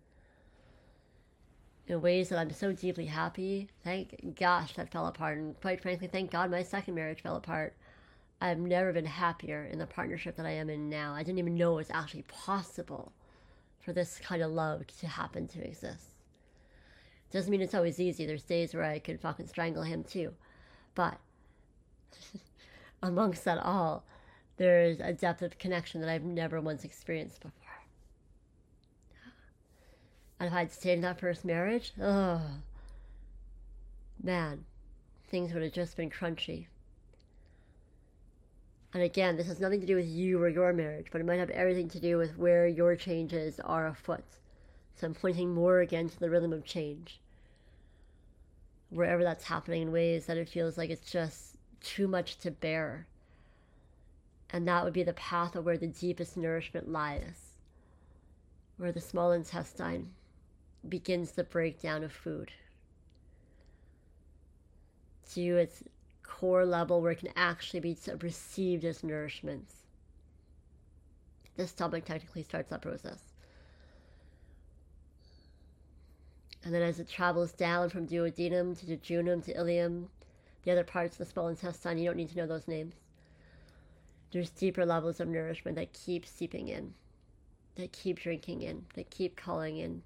In ways that I'm so deeply happy. Thank gosh that fell apart. And quite frankly, thank God my second marriage fell apart. I've never been happier in the partnership that I am in now. I didn't even know it was actually possible for this kind of love to happen, to exist. Doesn't mean it's always easy. There's days where I could fucking strangle him too. But amongst that all, there's a depth of connection that I've never once experienced before. And if I'd stayed in that first marriage, oh, man, things would have just been crunchy. And again, this has nothing to do with you or your marriage, but it might have everything to do with where your changes are afoot. So I'm pointing more again to the rhythm of change. Wherever that's happening in ways that it feels like it's just too much to bear. And that would be the path of where the deepest nourishment lies. Where the small intestine begins the breakdown of food to its core level where it can actually be received as nourishment. The stomach technically starts that process. And then as it travels down from duodenum to jejunum to ileum, the other parts of the small intestine, you don't need to know those names. There's deeper levels of nourishment that keep seeping in, that keep drinking in, that keep calling in.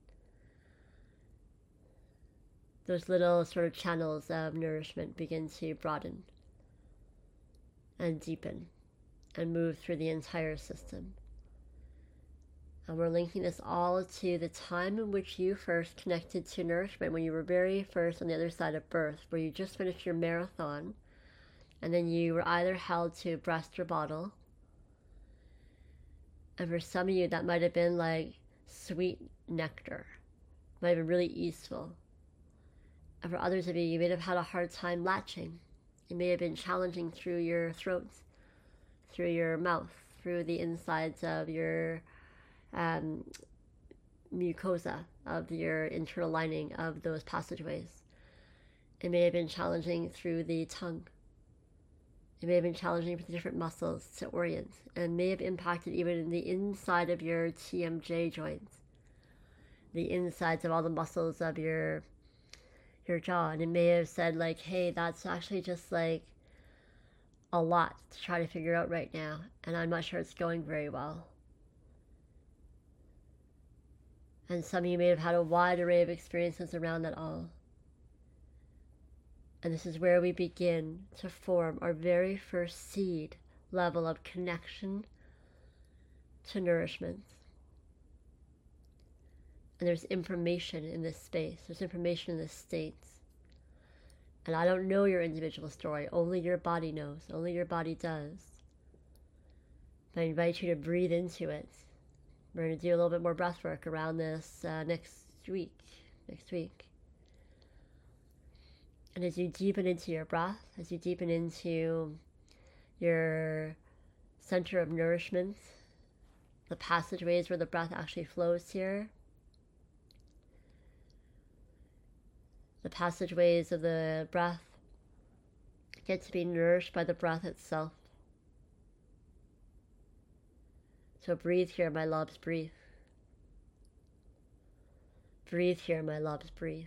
Those little sort of channels of nourishment begin to broaden and deepen and move through the entire system. And we're linking this all to the time in which you first connected to nourishment, when you were very first on the other side of birth, where you just finished your marathon, and then you were either held to breast or bottle. And for some of you, that might have been like sweet nectar. Might have been really easeful. And for others of you, you may have had a hard time latching. It may have been challenging through your throat, through your mouth, through the insides of your um, mucosa, of your internal lining of those passageways. It may have been challenging through the tongue. It may have been challenging for the different muscles to orient, and may have impacted even in the inside of your T M J joints, the insides of all the muscles of your your jaw. And it may have said like, hey, that's actually just like a lot to try to figure out right now, and I'm not sure it's going very well. And some of you may have had a wide array of experiences around that all. And this is where we begin to form our very first seed level of connection to nourishment. And there's information in this space. There's information in this state. And I don't know your individual story. Only your body knows. Only your body does. But I invite you to breathe into it. We're going to do a little bit more breath work around this uh, next week. Next week. And as you deepen into your breath, as you deepen into your center of nourishment, the passageways where the breath actually flows here, the passageways of the breath get to be nourished by the breath itself. So breathe here, my loves, breathe. Breathe here, my loves, breathe.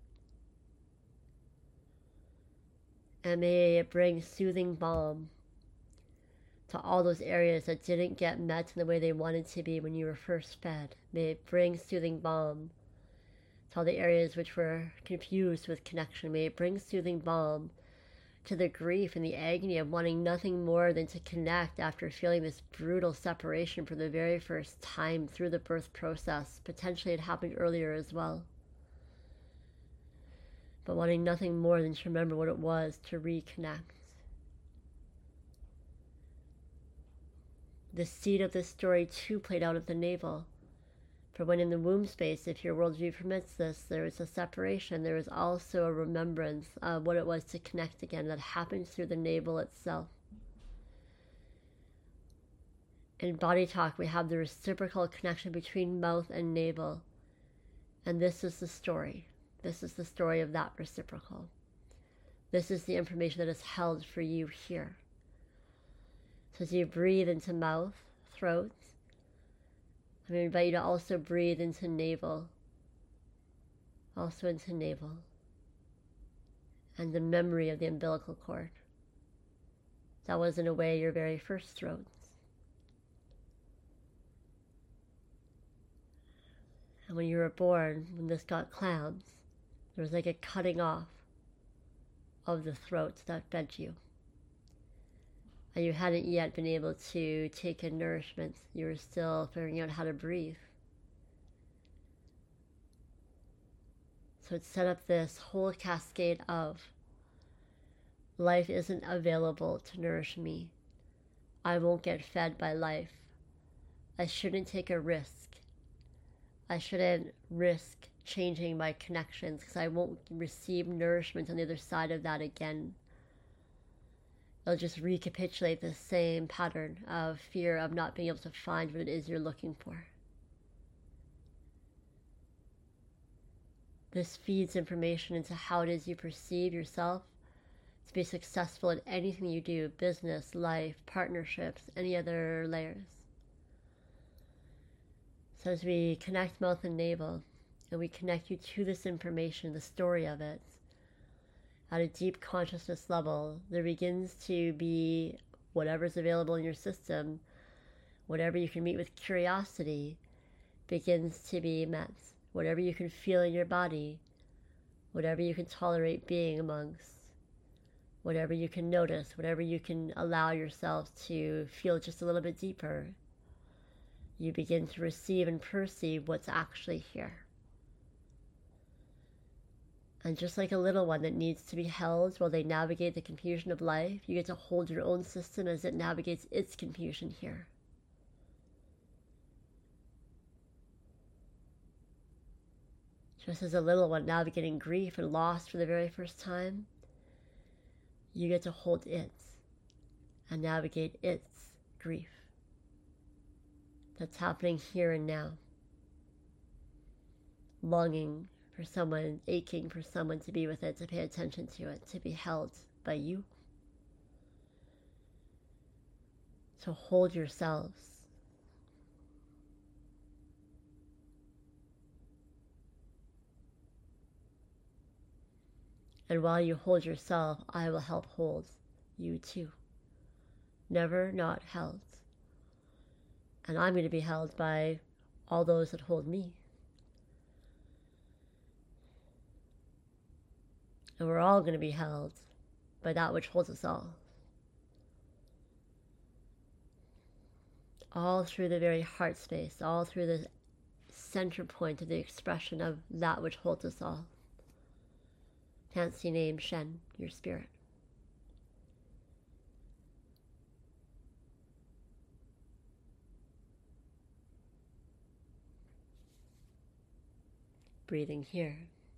And may it bring soothing balm to all those areas that didn't get met in the way they wanted to be when you were first fed. May it bring soothing balm to all the areas which were confused with connection. May it bring soothing balm to the grief and the agony of wanting nothing more than to connect after feeling this brutal separation for the very first time through the birth process. Potentially it happened earlier as well. But wanting nothing more than to remember what it was to reconnect. The seed of this story too played out at the navel. For when in the womb space, if your worldview permits this, there is a separation. There is also a remembrance of what it was to connect again that happens through the navel itself. In Body Talk, we have the reciprocal connection between mouth and navel. And this is the story. This is the story of that reciprocal. This is the information that is held for you here. So as you breathe into mouth, throat, I'm going to invite you to also breathe into navel. Also into navel. And the memory of the umbilical cord. That was in a way your very first throat. And when you were born, when this got clams, there was like a cutting off of the throat that fed you. And you hadn't yet been able to take in nourishment. You were still figuring out how to breathe. So it set up this whole cascade of life isn't available to nourish me. I won't get fed by life. I shouldn't take a risk. I shouldn't risk changing my connections because I won't receive nourishment on the other side of that again. It'll just recapitulate the same pattern of fear of not being able to find what it is you're looking for. This feeds information into how it is you perceive yourself to be successful in anything you do, business, life, partnerships, any other layers. So as we connect mouth and navel, and we connect you to this information, the story of it, at a deep consciousness level, there begins to be whatever's available in your system, whatever you can meet with curiosity, begins to be met. Whatever you can feel in your body, whatever you can tolerate being amongst, whatever you can notice, whatever you can allow yourself to feel just a little bit deeper, you begin to receive and perceive what's actually here. And just like a little one that needs to be held while they navigate the confusion of life, you get to hold your own system as it navigates its confusion here. Just as a little one navigating grief and loss for the very first time, you get to hold it and navigate its grief that's happening here and now. Longing for someone, aching for someone to be with it, to pay attention to it, to be held by you. So hold yourselves. And while you hold yourself, I will help hold you too. Never not held. And I'm going to be held by all those that hold me. And we're all going to be held by that which holds us all. All through the very heart space, all through the center point of the expression of that which holds us all. Fancy name, Shen, your spirit. Breathing here.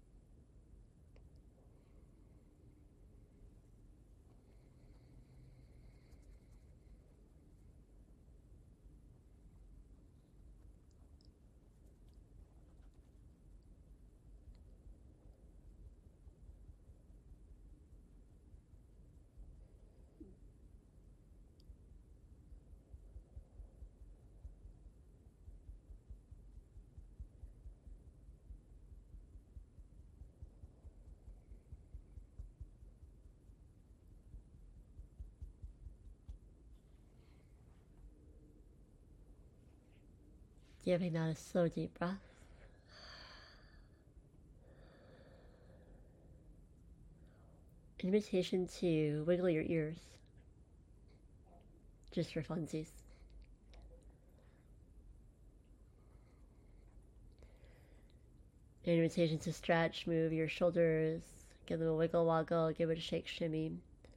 Giving that a slow, deep breath. Invitation to wiggle your ears, just for funsies. An invitation to stretch, move your shoulders, give them a wiggle woggle, give it a shake shimmy.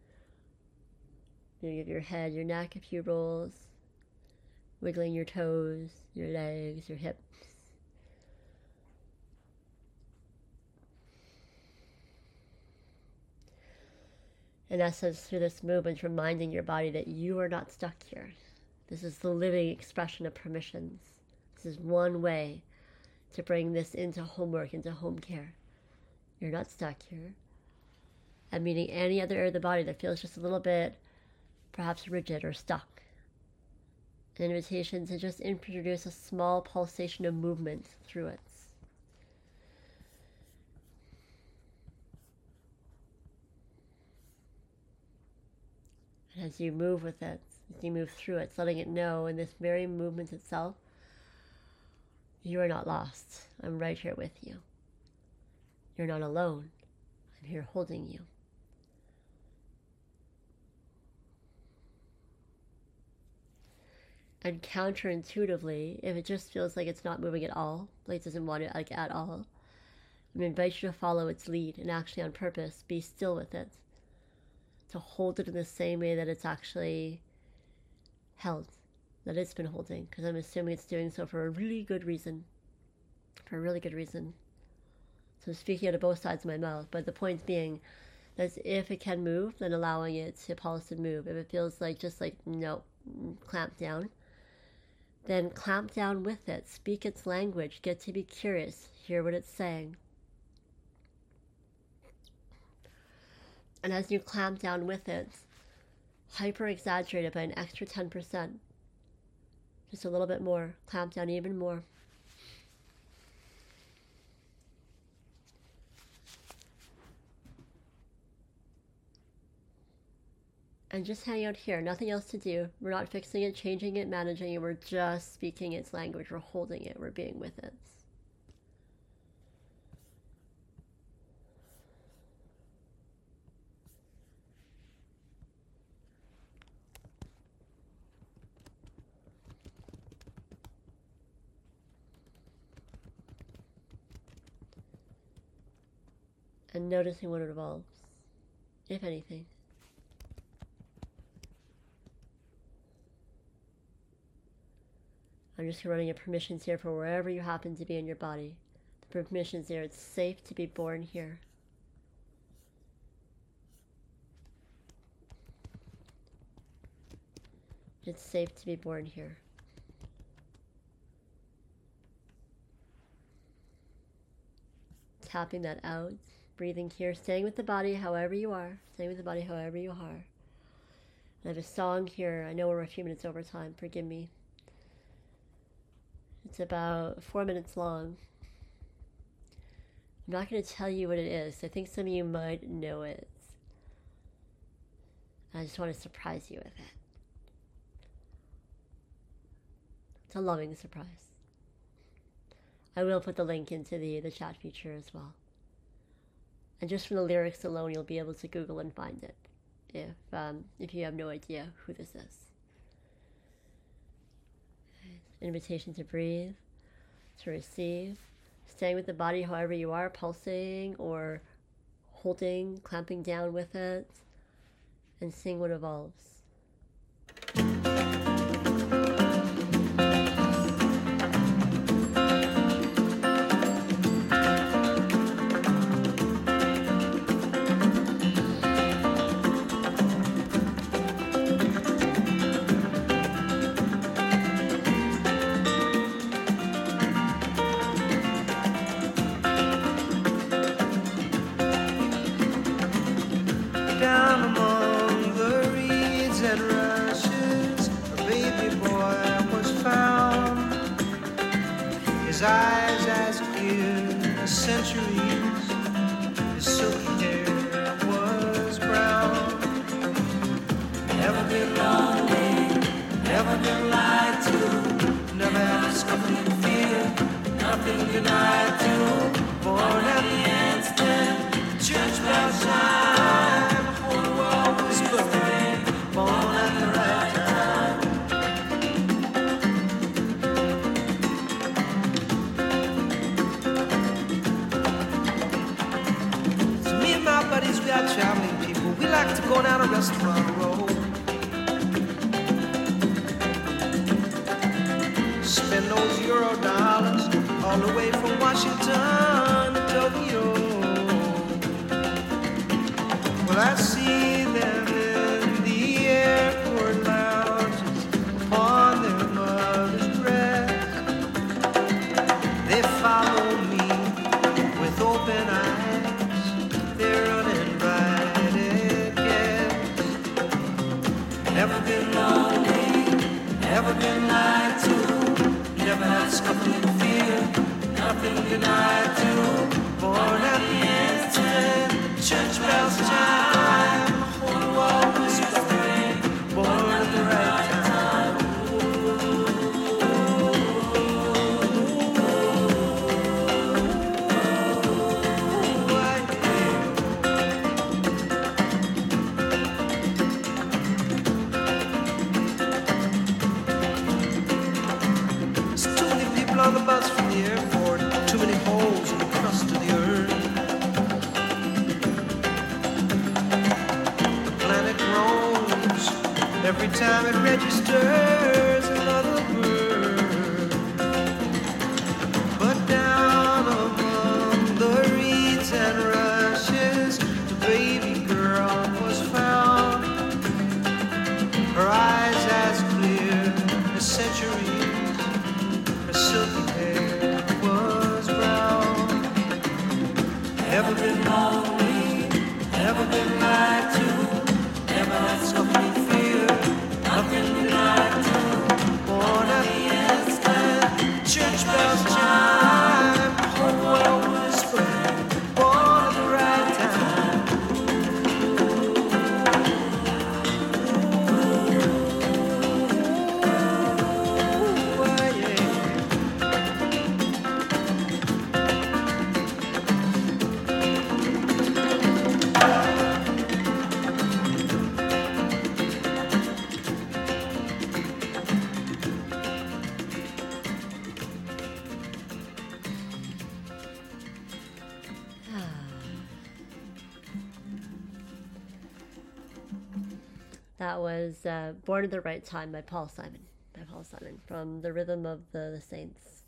You give your head, your neck a few rolls, wiggling your toes, your legs, your hips. In essence, through this movement, reminding your body that you are not stuck here. This is the living expression of permissions. This is one way to bring this into homework, into home care. You're not stuck here. And meeting any other area of the body that feels just a little bit, perhaps rigid or stuck. An invitation to just introduce a small pulsation of movement through it. And as you move with it, as you move through it, it's letting it know in this very movement itself, you are not lost. I'm right here with you. You're not alone. I'm here holding you. And counterintuitively, if it just feels like it's not moving at all, like it doesn't want it like at all, I'm going to invite you to follow its lead and actually on purpose be still with it. To hold it in the same way that it's actually held, that it's been holding, because I'm assuming it's doing so for a really good reason. For a really good reason. So I'm speaking out of both sides of my mouth, but the point being that if it can move, then allowing it to pulse and move. If it feels like just like, no, clamp down, then clamp down with it. Speak its language. Get to be curious. Hear what it's saying. And as you clamp down with it, hyper exaggerate it by an extra ten percent. Just a little bit more. Clamp down even more. And just hang out here. Nothing else to do. We're not fixing it, changing it, managing it. We're just speaking its language. We're holding it. We're being with it. And noticing what it evolves, if anything. I'm just running a permissions here for wherever you happen to be in your body. The permissions there, it's safe to be born here. It's safe to be born here. Tapping that out. Breathing here, staying with the body however you are, staying with the body however you are. I have a song here. I know we're a few minutes over time, forgive me. It's about four minutes long. I'm not going to tell you what it is. I think some of you might know it. I just want to surprise you with it. It's a loving surprise. I will put the link into the, the chat feature as well. And just from the lyrics alone, you'll be able to Google and find it, if um, if you have no idea who this is. Invitation to breathe, to receive, staying with the body however you are, pulsing or holding, clamping down with it, and seeing what evolves. His eyes as clear as centuries. His silky hair was brown. Never been lonely, never been lied to, never had something to fear, nothing denied to. Born at the instant, church bell chime. like to go down a restaurant road. Spend those euro dollars all the way from Washington to Tokyo. Well, I see them in the airport lounges upon their mother's breast. They follow me with open eyes. They're uninvited guests. Never been lonely, never been lied to, never had scuffling fear, nothing denied to. Born at the instant, church bells chime, whole world whispering, born at the right time. There's too many people on the bus from the airport, too many holes in the crust of the earth. Every time it registers another bird. But down among the reeds and rushes, the baby girl was found. Her eyes as clear as centuries, her silky hair was brown. Never been lonely, never been lied to, never had something. Nothing denied to, born at the instant, church bells chime, whole world whispering, born at the right time. Ooh, yeah. That was uh, Born at the Right Time by Paul Simon. By Paul Simon from The Rhythm of the, the Saints.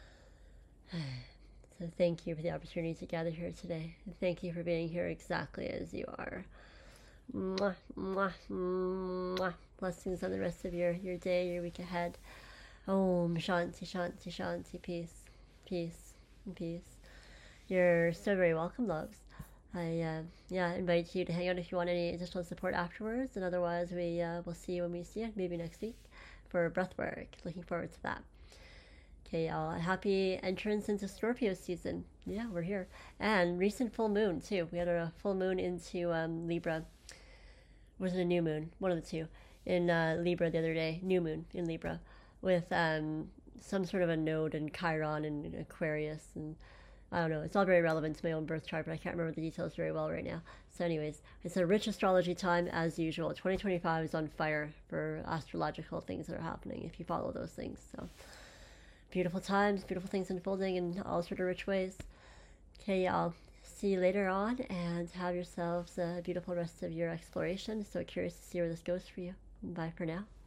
So thank you for the opportunity to gather here today. And thank you for being here exactly as you are. Mwah, mwah, mwah. Blessings on the rest of your, your day, your week ahead. Om Shanti, Shanti, Shanti. Peace, peace, and peace. You're so very welcome, loves. I uh, yeah invite you to hang out if you want any additional support afterwards, and otherwise we uh, will see you when we see you, maybe next week, for breathwork. Looking forward to that. Okay, y'all. Happy entrance into Scorpio season. Yeah, we're here. And recent full moon too. We had a full moon into um, Libra. Was it a new moon? One of the two. In uh, Libra the other day. New moon in Libra with um, some sort of a node in Chiron and Aquarius, and I don't know. It's all very relevant to my own birth chart, but I can't remember the details very well right now. So anyways, it's a rich astrology time as usual. twenty twenty-five is on fire for astrological things that are happening if you follow those things. So beautiful times, beautiful things unfolding in all sort of rich ways. Okay, y'all. See you later on, and have yourselves a beautiful rest of your exploration. So curious to see where this goes for you. Bye for now.